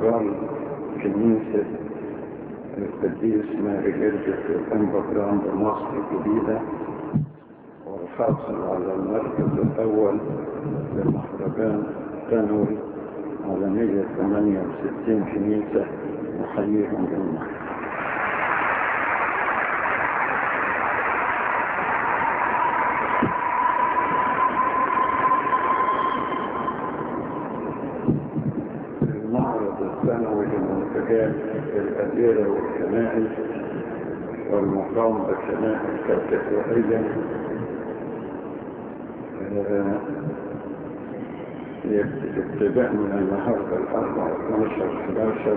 كاتدرال كنيسة القديس ماري جرجس الأنبا بمصر الجديدة، والحاصل على المركز الأول لمهرجان ثانوي على 168 كنيسة. نحييهم جميعا. المعرض السنوي لمنتجات الأديرة والكنائس والمقام بالكنائس كاتدرائية ابتداء من النهارده الأربعاء 12/11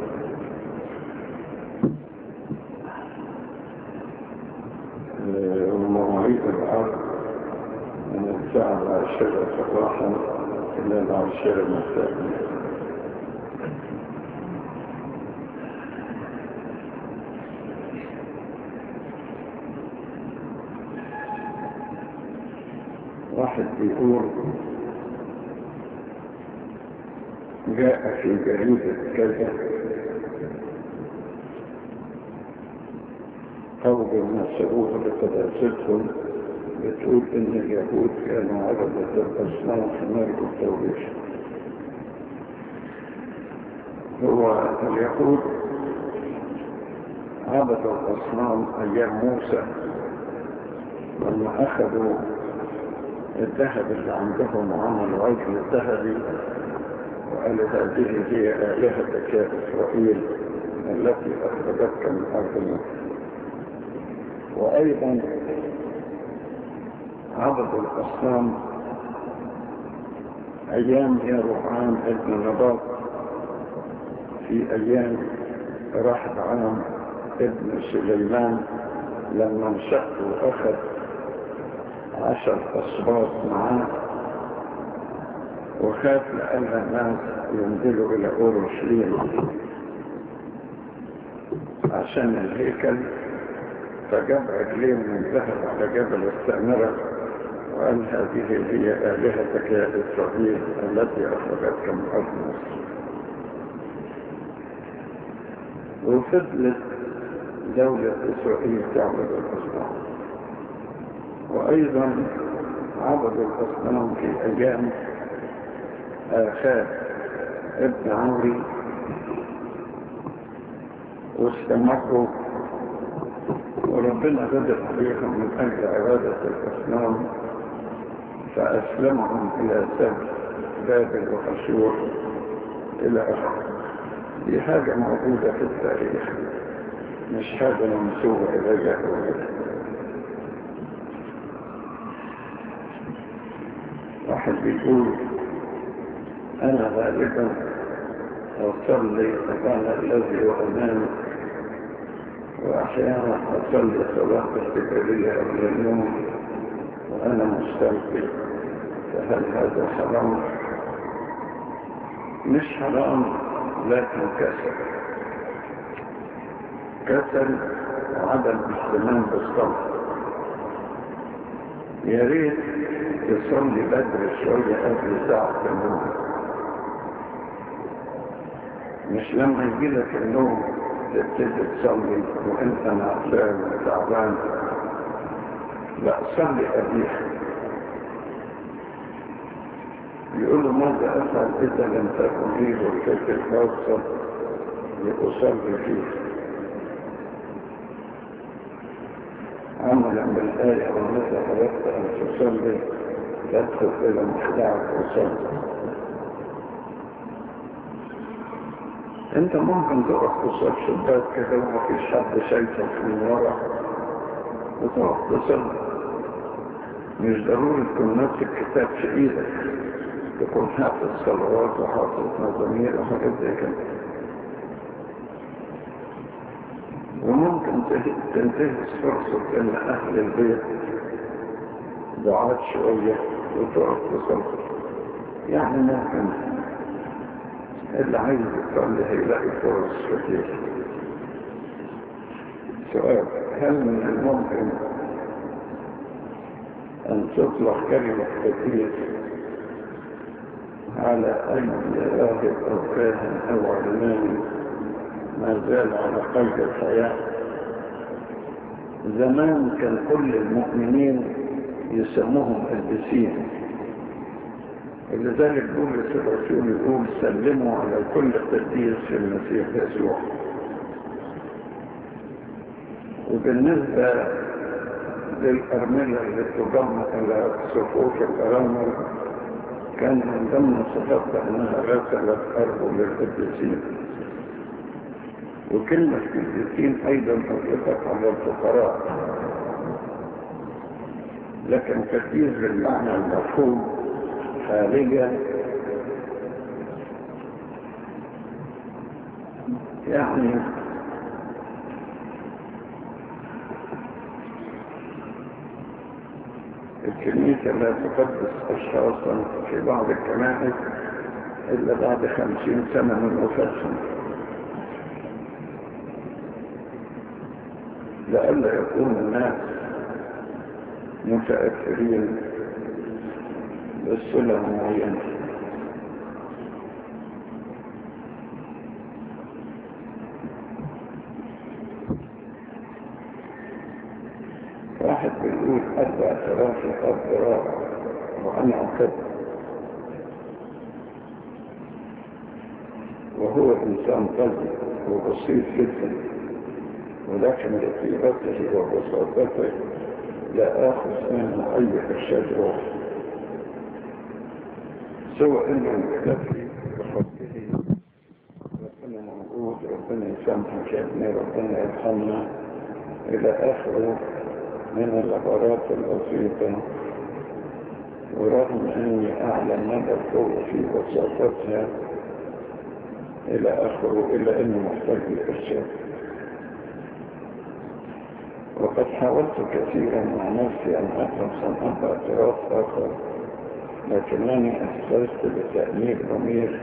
ومواعيد العرض من الساعة 10 صباحا إلى 10 مساء. واحد بيقول جاء في جريدة كذا قول الناصروه بقداستهم بتقول إن اليهود كانوا عبدة الأصنام في ملك التوريث. هو اليهود عبدوا الأصنام أيام موسى لما أخذوا الذهب اللي عندهم وعملوا عجل الذهبي وقالوا هذه هي آلهتك يا إسرائيل التي أخرجتك من أرض مصر. وأيضا عبدوا الأصنام أيام يروحان ابن نباط في أيام رحبعام ابن سليمان لما انشق وأخذ 10 أسباط معاه وخاف لأن الناس ينزلوا إلى أورشليم عشان الهيكل، فجاب عجلين من ذهب على جبل السامرة وقال هذه هي آلهتك يا إسرائيل التي أخرجتك من أرض مصر. وفضلت دولة إسرائيل تعبد الأصنام. وأيضا عبدوا الأصنام في أيام آخاب ابن عمري واستمروا، وربنا غضب عليهم من أجل عبادة الأصنام فأسلمهم إلى سبي بابل وأشور إلى آخره. دي حاجة موجودة في التاريخ مش حاجة منسوبة إليها. واحد بيقول أنا غالبا أصلي أبانا الذي وأنام وأحيانا أصلي صلاة استقبالية قبل النوم وأنا مستلقي، فهل هذا حرام؟ مش حرام لكن كسل وعدم اهتمام بالصلاة. يا ريت تصلي بدري شوية قبل ساعة النوم، مش لما يجيلك النوم تبتدي تصلي وانت نعسان وتعبان. لا، صلي قبلها. يقولوا ماذا أفعل إذا لم تكن لي وقت الخاصة لأصلي فيه؟ عملا بالآية ومتى أردت أن تصلي تدخل إلى مخدعك وصلي. أنت ممكن تقف قصاد شباك كده ومفيش حد شايفك من ورا وتقف تصلي. مش ضروري تكون نفس الكتاب في إيدك، تكون حافظ صلوات وحافظ مزامير وحاجات زي كده. وممكن تنتهز فرصة إن أهل البيت بعاد شوية وتقف تصلي. يعني ممكن اللي عايز يصلي هيلاقي فرص كتير. سؤال: هل من الممكن أن تطلق كلمة كتير على أي راهب أو كاهن أو علماني ما زال على قيد الحياة. زمان كان كل المؤمنين يسموهم قديسين، ولذلك بولس الرسول يقول سلموا على كل قديس في المسيح يسوع. وبالنسبة للأرملة اللي تضم إلى صفوف الأرامل كان من ضمن صفاتها أنها غسلت أرجل للقديسين. وكلمة قديسين أيضا أطلقت على الفقراء، لكن قديس بالمعنى المفهوم خارجا، يعني الكنيسة لا تقدس أشخاصا في بعض الكنائس إلا بعد 50 سنة من وفاتهم، لئلا يكون الناس متأثرين بالصلة معينة. واحد بيقول أربع ثلاثة أضرار وأنا أحب، وهو إنسان طيب وبسيط جدا، ولكن لطيبته وبساطته لا آخذ منه أي إرشاد روحي، سوى إنه مكتفي بحبه. ربنا موجود، ربنا يسامحك يا ابني، ربنا يرحمنا، إلى آخره من العبارات البسيطة. ورغم أني أعلم مدى القوة في بساطتها إلى آخره، إلا أنه محتاج للإرشاد. وقد حاولت كثيرا مع نفسي أن أفهم صنعة اعتراف آخر، لكنني أحسست بتأنيب ضمير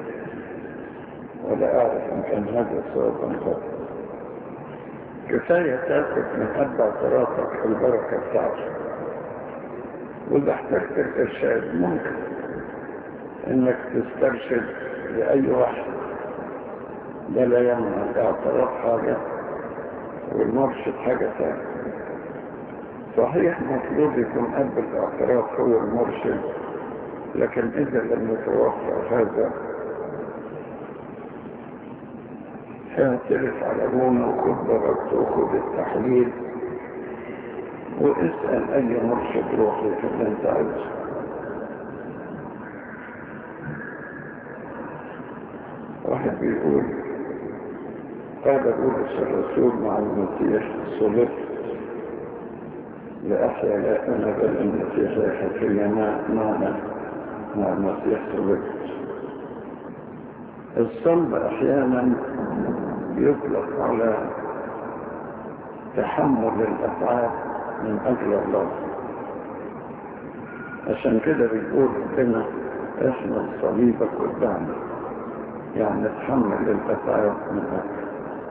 ولا أعرف إن كان هذا صوابا خطأ. كفاية تاخد من أب اعترافك البركة بتاعته، وإذا احتجت الإرشاد ممكن إنك تسترشد لأي واحد، ده لا يمنع. الاعتراف حاجة والمرشد حاجة ثانية. صحيح مطلوب يكون أب الاعتراف هو المرشد، لكن إذا لم يتوفر هذا اعترف على أبونا وخد درجته وخد التحليل واسأل أي مرشد روحي في اللي أنت عايزه. واحد بيقول قال بولس الرسول مع المسيح صلبت لأحيا لا أنا بل المسيح يحيا فيا معنا مع المسيح صلبت. الصلب أحيانا يطلق على تحمل الأفعال من أجل الله، عشان كده بيقول ربنا احمل صليبك قدامنا، يعني تحمل الأفعال من أجل.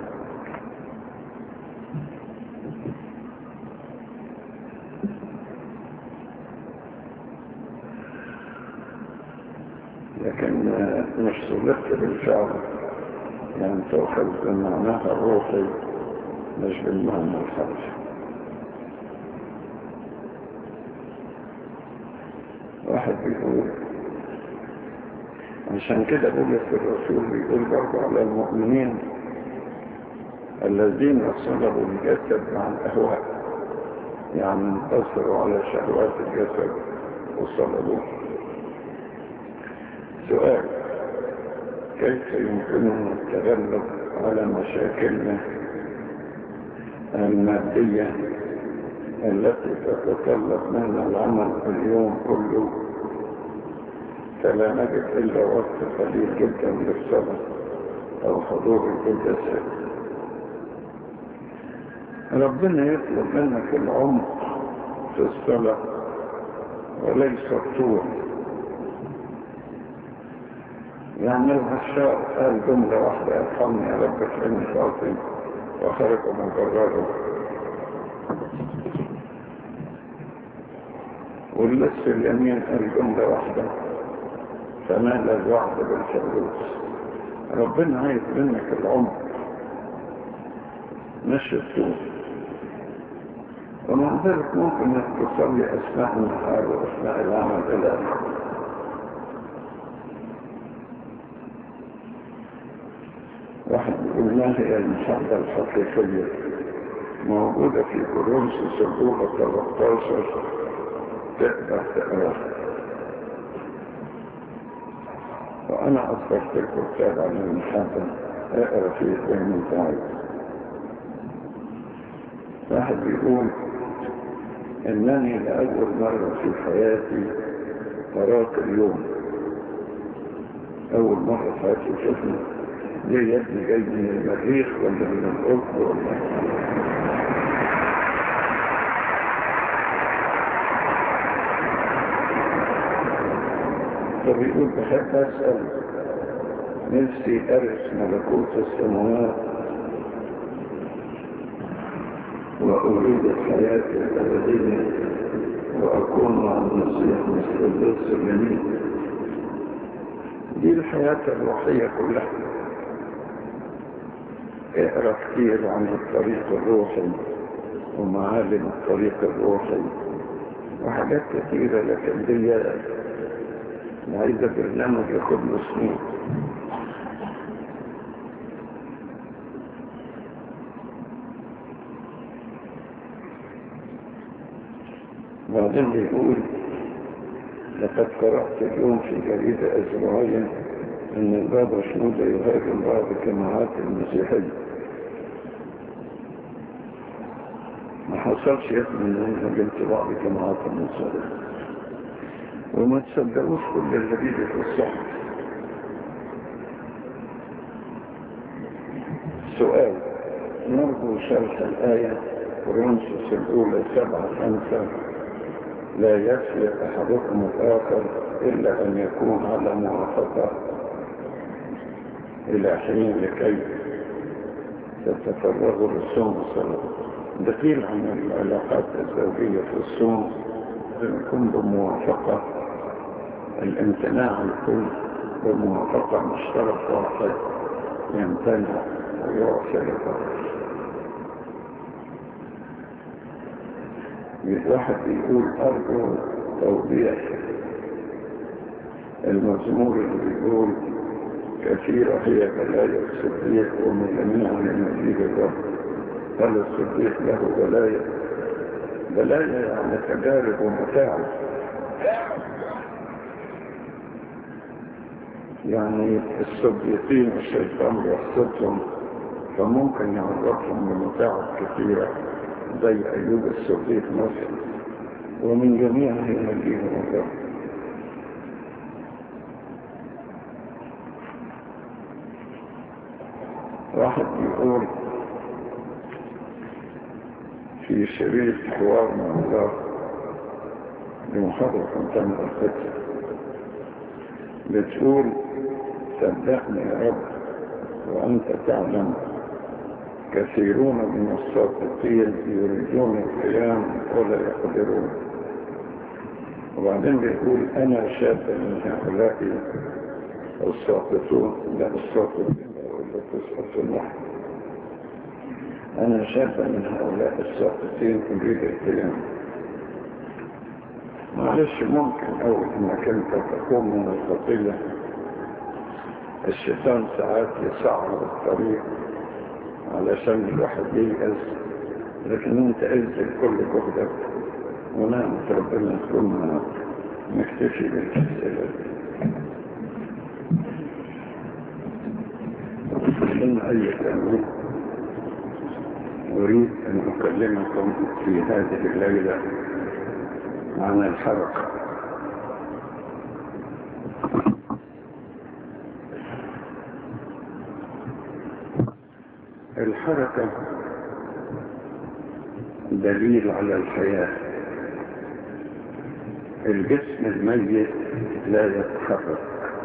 لكن مش صلبت بالفعل، يعني تأخذ بمعناها الروحي مش بالمعنى الخارجي. واحد بيقول عشان كده بولس الرسول بيقول برضه على المؤمنين الذين صلبوا الجسد مع الأهواء، يعني انتصروا على شهوات الجسد وصلبوه. سؤال: كيف يمكننا التغلب على مشاكلنا المادية التي تتطلب منا العمل اليوم كله، فلا نجد إلا وقت قليل جدا للصلاة أو حضور القداسات؟ ربنا يطلب منك العمق في الصلاة وليس الطول. يعني العشاء قال جملة واحدة: ارحمني يا رب فإني خاطئ، وخرج من قراره. واللص اليمين قال جملة واحدة: ارحمني يا رب فإني خاطئ، وخرج من قراره. واللص الشمال قال جملة واحدة: ارحمني يا رب فإني خاطئ، وخرج من قراره. تنال الوعد بالفردوس. ربنا عايز منك العمر مش الطول، ومع ذلك ممكن انك تصلي اثناء النهار واثناء العمل الى اخره. واحد يقول ما هي المحبة الحقيقية؟ موجودة في كورنثوس الأولى 13 تقدر تقراها، وأنا أصدرت الكتاب عن المحبة، اقرا فيه زي ما أنت عايز. واحد بيقول إنني لأول مرة في حياتي أراك اليوم، أول مرة في حياتي شفنا. ليه يا ابني جاي من المريخ ولا من الأرض ولا؟ فبيقول بحب أسأل، نفسي أرث ملكوت السماوات وأريد الحياة الأبدية وأكون مع المسيح مثل القدس الجميل. دي الحياة الروحية كلها. اقرأ كتير عن الطريق الروحي ومعالم الطريق الروحي وحاجات كتيرة، لكن دي عايزة برنامج ياخد له سنين. بعدين بيقول لقد قرأت اليوم في جريدة أسبوعية أن البابا شنودة يهاجم بعض الجماعات المسيحية. ما حصلش يثمن أن هاجمت بعض الجماعات المسيحية، وما تصدقوش كل اللي بيجي في الصحف. سؤال: نرجو شرح الآية كورنثوس الأولى 7:5 لا يسلك أحدكم الآخر إلا أن يكون على موافقة إلى حين لكي تتفرغوا للصوم والصلاة. دليل عن العلاقات الزوجية في الصوم يكون بموافقة، الامتناع يكون بموافقة مشترك واحد يمتنع ويعطي للآخر. واحد يقول أرجو توضيح المزمور اللي بيقول كثيرة هي بلايا الصديق ومن جميعا ينجيه الرب. هل الصديق له بلايا؟ بلايا يعني تجارب ومتاعب، يعني الصديقين الشيطان بيحصدهم، فممكن يعرضهم لمتاعب كثيرة زي أيوب الصديق مثلا، ومن جميعه ينجيهم الرب. واحد يقول في شريط حوار مع الله لمحاضرة كنتم الفتح بتقول صدقني يا رب وأنت تعلم كثيرون من الساقطين يريدون القيام ولا يقدرون. وبعدين بيقول أنا شاب من هؤلاء الساقطون، لا الساقطين ولا تسقط واحد. أنا شاب من هؤلاء الساقطين أريد القيام. معلش ممكن أول إنك أنت تقوم من الخطية، الشيطان ساعات يصعب الطريق علشان الواحد ييأس، لكن انت انزل كل جهدك ونعمة ربنا تكون معك. نكتفي بالأسئلة. من أي تأمين أريد أن أكلمكم في هذه الليلة عن الحركة. الحركة دليل على الحياة. الجسم الميت لا يتحرك،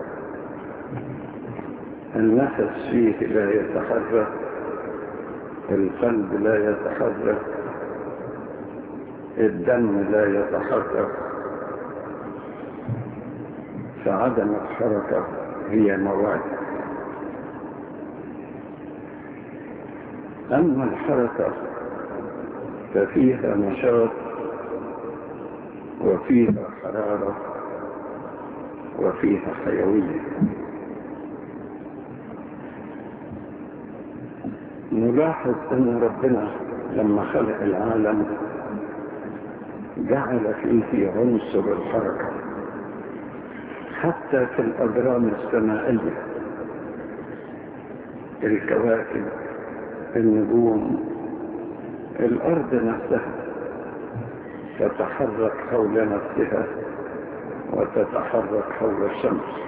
النفس فيه لا يتحرك، القلب لا يتحرك، الدم لا يتحرك. فعدم الحركة هي مواد. أما الحركة ففيها نشاط وفيها حرارة وفيها حيوية. نلاحظ أن ربنا لما خلق العالم جعل فيه عنصر الحركة حتى في الأجرام السمائية، الكواكب، النجوم، الأرض نفسها تتحرك حول نفسها وتتحرك حول الشمس.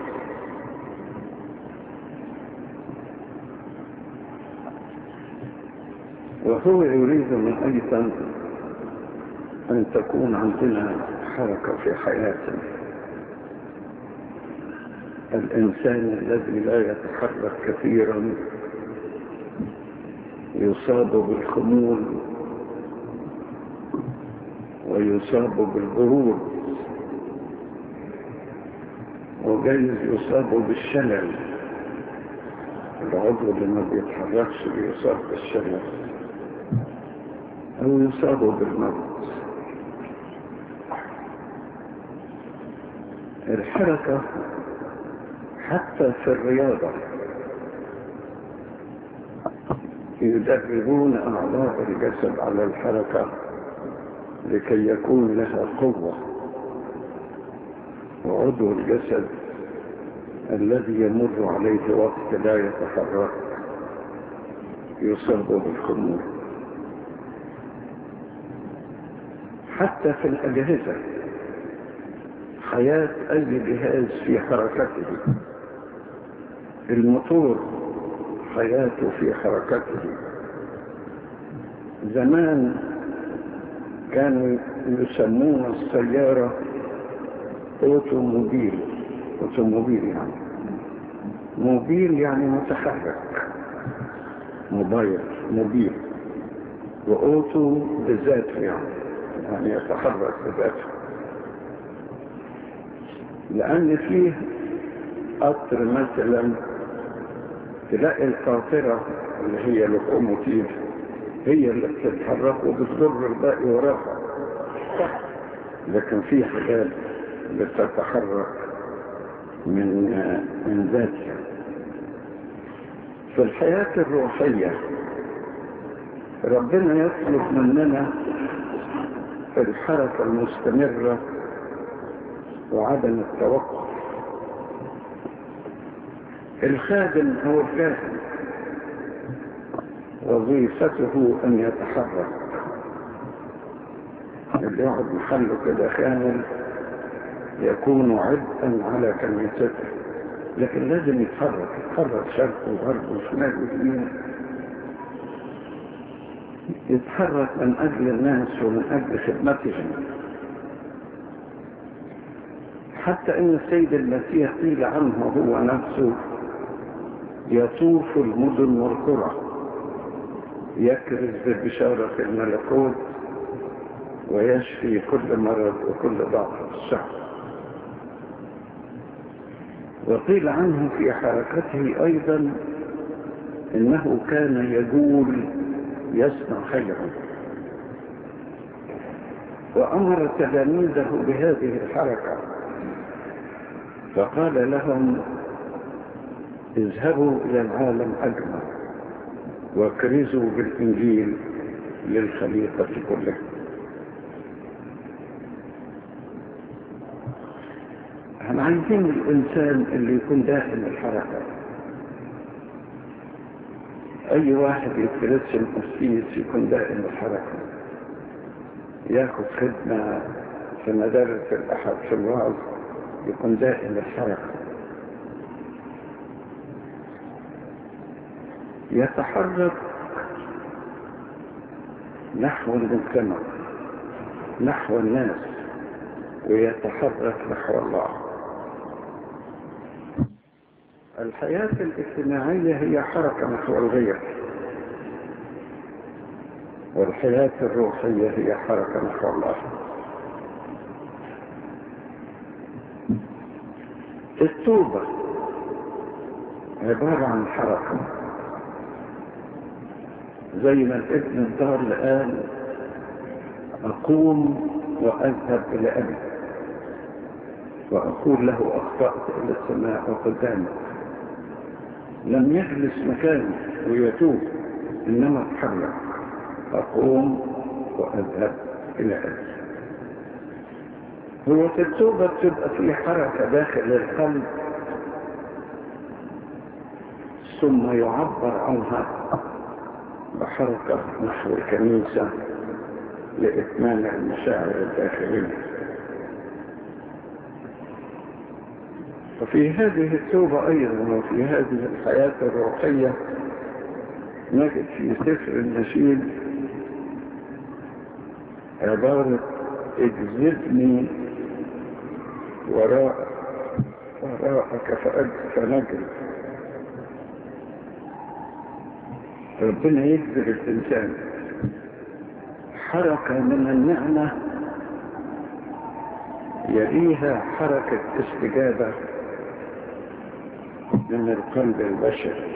وهو يريدنا أيضا أن تكون عندنا حركة في حياتنا. الإنسان الذي لا يتحرك كثيرا يصاب بالخمول ويصاب بالبرود وجايز يصاب بالشلل. العضو اللي ما بيتحركش بيصاب بالشلل أو يصاب بالموت. الحركة حتى في الرياضة يدربون أعضاء الجسد على الحركة لكي يكون لها قوة، وعضو الجسد الذي يمر عليه وقت لا يتحرك يصاب بالخمول. حتى في الأجهزة، حياة أي جهاز في حركته، الموتور حياته في حركته. زمان كانوا يسمون السيارة أوتوموبيل يعني موبيل يعني متحرك، موبيل، وأوتو بذاته يعني يتحرك بذاته، لأن فيه قطر مثلا تلاقي القاطرة اللي هي لوكوموتيف هي اللي بتتحرك وبتضر الباقي وراها، لكن في حاجات بتتحرك من ذاتها. في الحياة الروحية ربنا يطلب مننا الحركة المستمرة وعدم التوقف. الخادم هو الكاهن وظيفته أن يتحرك، اللي يقعد محله كده كامل يكون عبئا على كنيسته، لكن لازم يتحرك شرق وغرب وشمال ويمين، يتحرك من أجل الناس ومن أجل خدمتهم. حتى إن السيد المسيح قيل عنه هو نفسه يطوف المدن والقرى يكرز ببشارة الملكوت ويشفي كل مرض وكل ضعف في الشعب. وقيل عنه في حركته أيضا إنه كان يجول يصنع خيرا، وأمر تلاميذه بهذه الحركة فقال لهم اذهبوا إلى العالم أجمع واكرزوا بالإنجيل للخليقة كلها. احنا عايزين الإنسان اللي يكون دائم الحركة. أي واحد يترسم قسيس يكون دائم الحركة، ياخد خدمة في مدارس الأحد في الوعظ يكون دائم الحركة، يتحرك نحو المجتمع نحو الناس ويتحرك نحو الله. الحياة الاجتماعية هي حركة نحو الغير، والحياة الروحية هي حركة نحو الله. التوبة عبارة عن حركة، زي ما الابن الضال قال أقوم وأذهب إلى أبي وأقول له أخطأت إلى السماء وقدامك. لم يجلس مكانه ويتوب، إنما اتحرك، أقوم وأذهب إلى أبي. هو في التوبة تبقى في حركة داخل القلب ثم يعبر عنها بحركة نحو الكنيسة لإتمام المشاعر الداخلية. وفي هذه التوبة أيضا وفي هذه الحياة الروحية نجد في سفر النشيد عبارة اجذبني وراءك فنجري. ربنا يجذب الإنسان، حركة من النعمة يليها حركة استجابة من القلب البشري.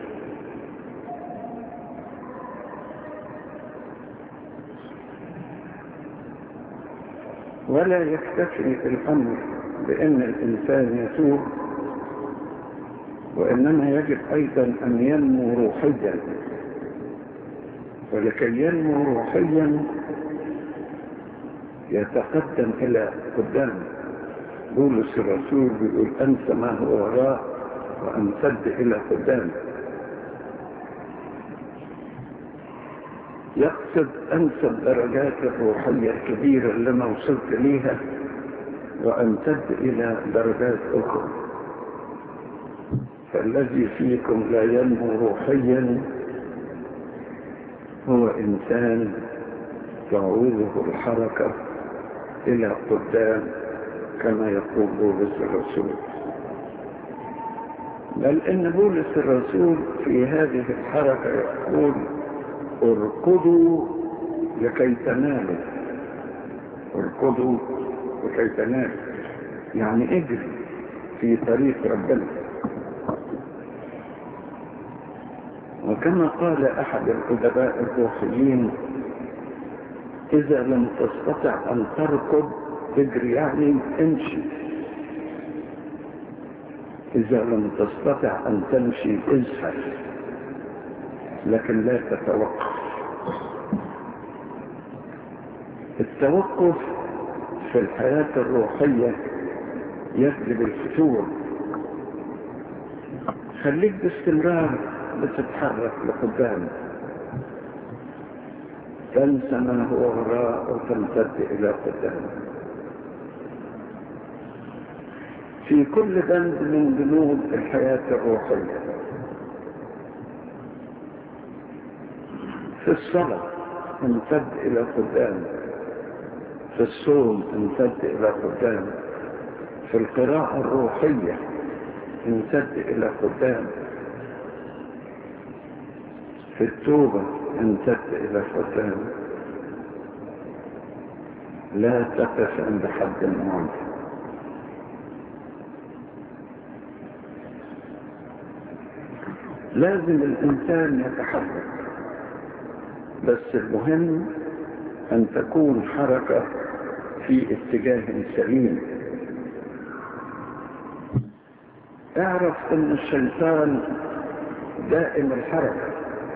ولا يكتفي الأمر بأن الإنسان يتوب، وإنما يجب أيضا أن ينمو روحيا. ولكي ينمو روحيا يتقدم إلى قدام. بولس الرسول بيقول أنسى ما هو وراء وأمتد إلى قدام. يقصد أنسى الدرجات الروحية الكبيرة اللي أنا وصلت ليها وأمتد إلى درجات أخرى. فالذي فيكم لا ينمو روحيا هو إنسان تعوزه الحركة إلى قدام كما يقول بولس الرسول. بل إن بولس الرسول في هذه الحركة يقول اركضوا لكي تنالوا. اركضوا لكي تنالوا يعني اجري في طريق ربنا. وكما قال أحد الأدباء الروحيين إذا لم تستطع أن تركض تجري يعني امشي، إذا لم تستطع أن تمشي ازحف، لكن لا تتوقف. التوقف في الحياة الروحية يجلب الفتور. خليك باستمرار بتتحرك لقدام، تنسى ما هو وراء وتمتد إلى قدام. في كل بند من بنود الحياة الروحية، في الصلاة امتد إلى قدام، في الصوم امتد إلى قدام، في القراءة الروحية امتد إلى قدام، في التوبة امتد إلى قدام. لا تقف عند حد معين. لازم الإنسان يتحرك، بس المهم أن تكون حركة في اتجاه سليم. اعرف أن الشيطان دائم الحركة،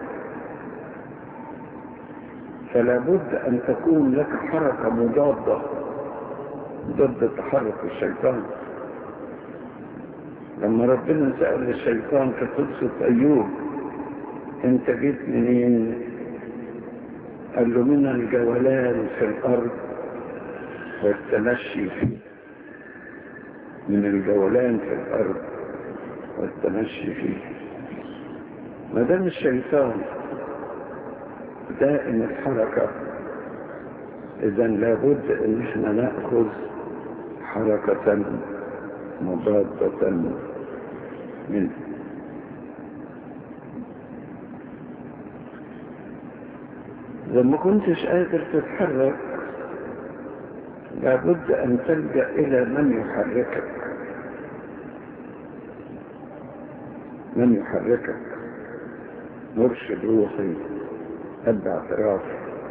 فلا بد أن تكون لك حركة مضادة ضد تحرك الشيطان. لما ربنا سأل الشيطان في قصة أيوب أنت جيت منين؟ قال له من الجولان في الأرض والتمشي فيه. من الجولان في الأرض والتمشي فيه. ما دام الشيطان دائم الحركة، إذا لابد أن احنا نأخذ حركة مضادة منه. إذا ما كنتش قادر تتحرك لابد أن تلجأ إلى من يحركك. من يحركك؟ مرشد روحي، أب اعتراف.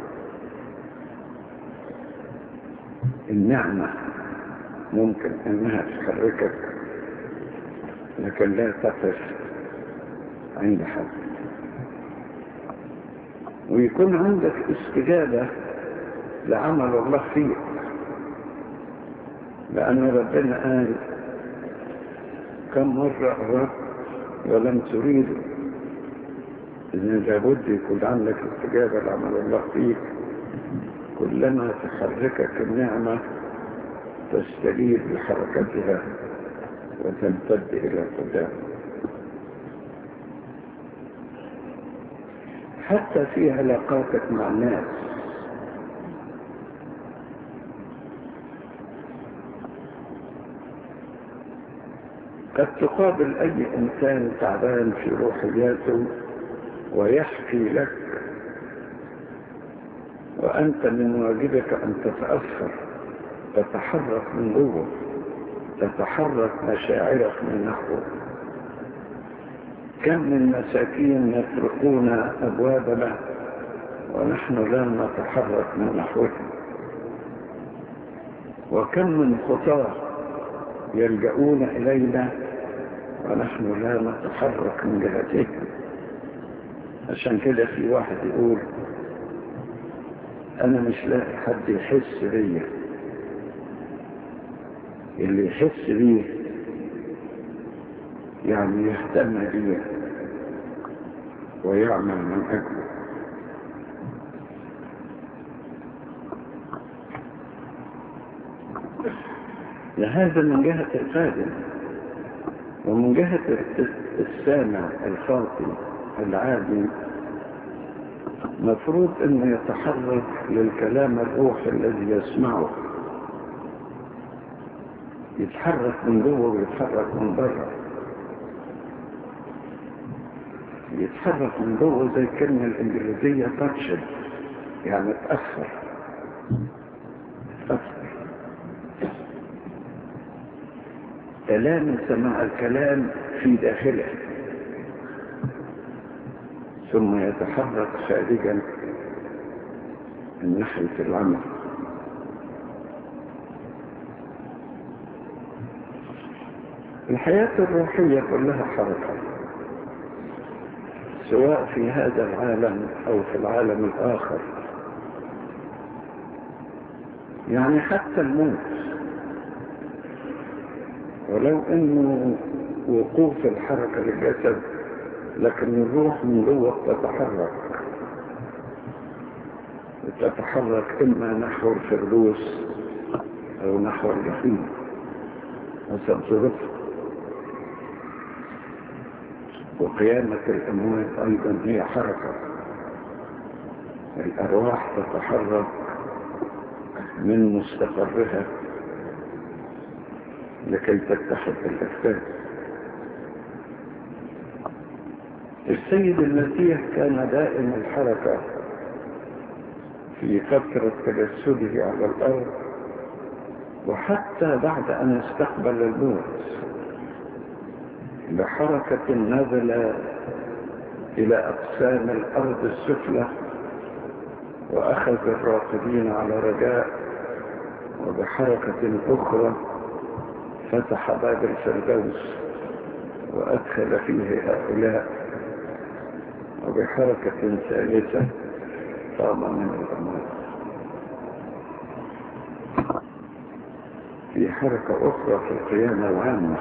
النعمة ممكن أنها تحركك، لكن لا تقف عند حد. ويكون عندك استجابة لعمل الله فيك، لأن ربنا قال كم مرة أردت ولم تريد. إذن لابد يكون عندك استجابة لعمل الله فيك. كلما تحركك النعمة تستجيب لحركتها وتمتد إلى قدام. حتى في علاقاتك مع الناس، قد تقابل أي إنسان تعبان في روحياته ويحكي لك، وأنت من واجبك أن تتأثر، تتحرك من جوه، تتحرك مشاعرك من نحوه. كم من مساكين يطرقون أبوابنا ونحن لا نتحرك من نحوهم، وكم من خطاة يلجؤون إلينا ونحن لا نتحرك من جهتهم. عشان كده في واحد يقول أنا مش لاقي حد يحس بيا. اللي يحس بيه يعني يهتم بيه ويعمل من أجله. لهذا من جهة الخادم، ومن جهة السامع الخاطئ العادي مفروض أنه يتحرك للكلام الروحي الذي يسمعه، يتحرك من جوه ويتحرك من بره. يتحرك من جوه زي الكلمة الإنجليزية تاتشد، يعني تأثر. تلامس مع الكلام في داخله ثم يتحرك خارجا من ناحية العمل. الحياة الروحية كلها حركة، سواء في هذا العالم أو في العالم الآخر. يعني حتى الموت، ولو أنه وقوف الحركة للجسد، لكن الروح من جوه تتحرك إما نحو الفردوس أو نحو الجحيم حسب ظروفها. وقيامة الأموات أيضا هي حركة. الأرواح تتحرك من مستقرها لكي تتحد بالأجساد. السيد المسيح كان دائم الحركة في فترة تجسده على الأرض، وحتى بعد أن استقبل الموت بحركة نزل إلى أقسام الأرض السفلى وأخذ الراقدين على رجاء، وبحركة أخرى فتح باب الفردوس وأدخل فيه هؤلاء، وبحركة ثالثة قام من الأموات. في حركة أخرى في القيامة العامة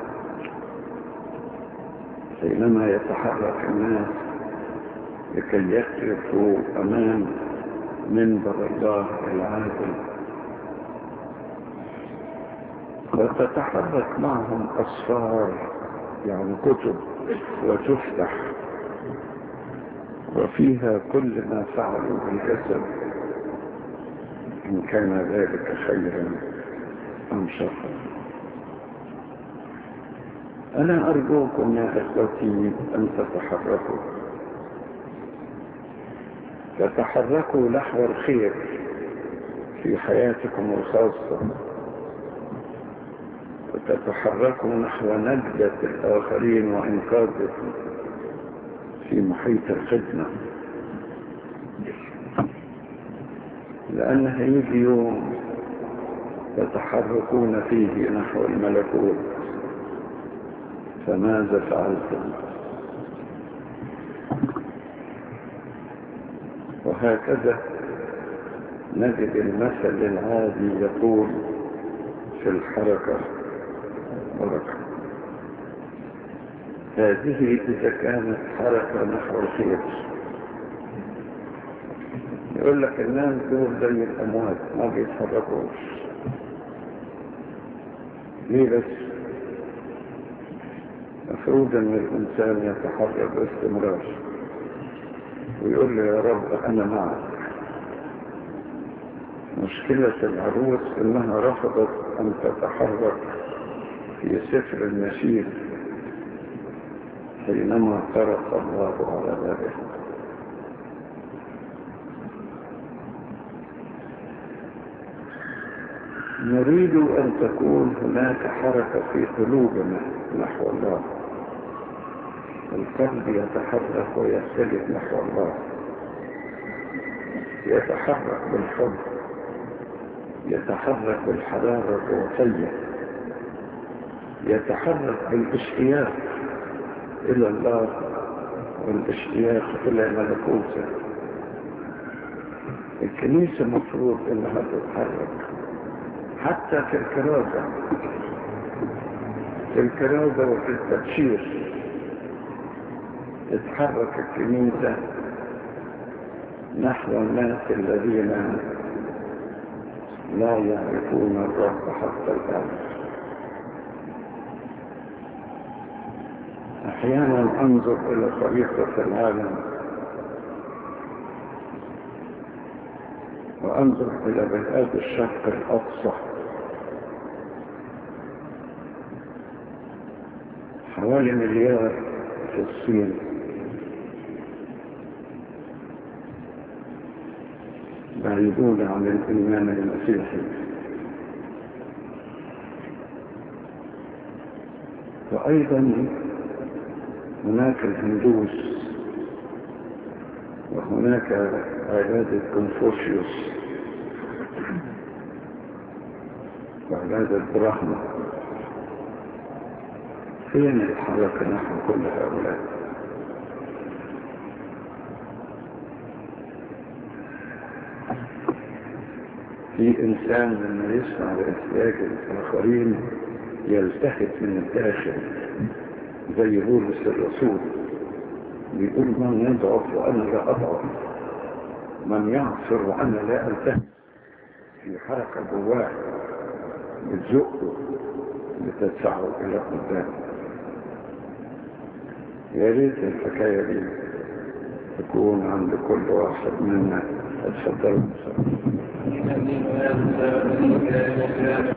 حينما يتحرك الناس لكي يقفوا أمام منبر الله العادل، وتتحرك معهم أصفار يعني كتب وتفتح، وفيها كل ما فعلوا بالجسد إن كان ذلك خيرا أم شرا. أنا أرجوكم يا إخوتي أن تتحركوا نحو الخير في حياتكم الخاصة، تتحركوا نحو نجدة الآخرين وإنقاذهم في محيط الخدمة، لأن هيجي يوم تتحركون فيه نحو الملكوت، فماذا فعلتم؟ وهكذا نجد المثل العادي يقول في الحركة بركة. هذه إذا كانت حركة نحو الخير. يقول لك الناس دول زي الأموات ما بيتحركوش. ليه بس؟ مفروض أن الإنسان يتحرك باستمرار ويقول له يا رب أنا معك. مشكلة العروس إنها رفضت أن تتحرك في سفر النشيد حينما طرق الله على بابه. نريد أن تكون هناك حركة في قلوبنا نحو الله. القلب يتحرك ويختلف نحو الله، يتحرك بالحب، يتحرك بالحرارة الروحية، يتحرك بالاشتياق إلى الله والاشتياق إلى ملكوته. الكنيسة مفروض إنها تتحرك حتى في الكرازة وفي التبشير. تتحرك الكنيسة نحو الناس الذين لا يعرفون الرب حتى الآن. أحيانا أنظر إلى خريطة العالم وأنظر إلى بلاد الشرق الأقصى، حوالي 1 مليار في الصين، بعيدون عن الإيمان المسيحي. وأيضا هناك الهندوس، وهناك عبادة كونفوشيوس وعبادة براهما. فين الحركة نحو كل هؤلاء؟ في إنسان لما يسمع باحتياج الآخرين يلتفت من الداخل زي بولس الرسول، بيقول من يضعف وأنا لا أضعف، من يعصر وأنا لا ألتهب. في حركة جواه بتزقه بتدفعه إلى قدام. يا ريت الحكاية دي تكون عند كل واحد منا. اتفضلوا.